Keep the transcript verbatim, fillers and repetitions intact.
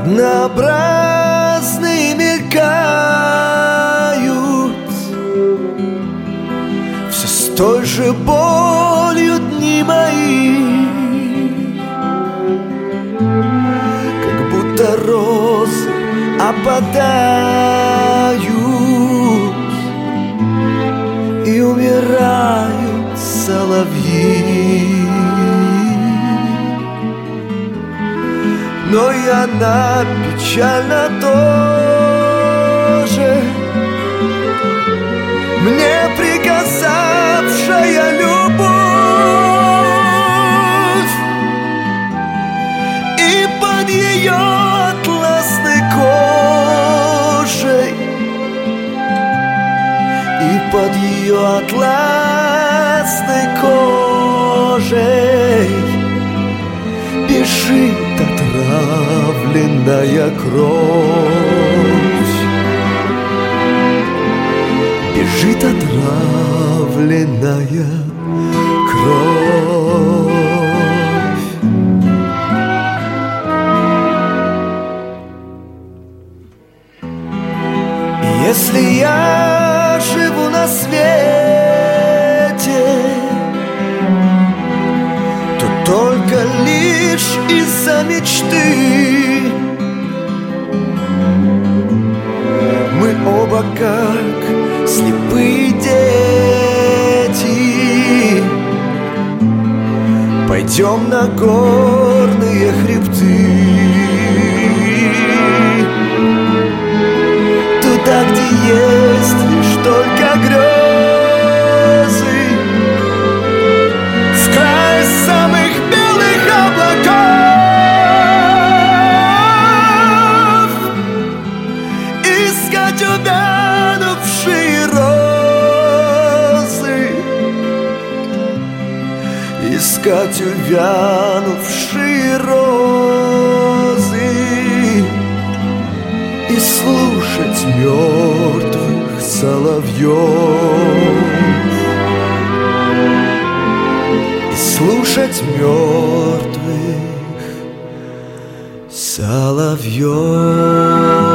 однообразные мелькают, все с той же болью дни мои, как будто розы опадают и умирают соловьи. Но и она печальна тоже, мне приказавшая любовь, и под ее атласной кожей, и под ее атласной кожей бежит отравленная кровь, бежит отравленная кровь. Если я живу на свете, то только лишь из-за мечты. Мы оба как слепые дети пойдем на горные хребты, туда, где есть лишь только грезы, в край самых белых облаков, искать увянувшие розы, искать увянувшие розы и слушать мертвых соловьев, и слушать мертвых соловьев.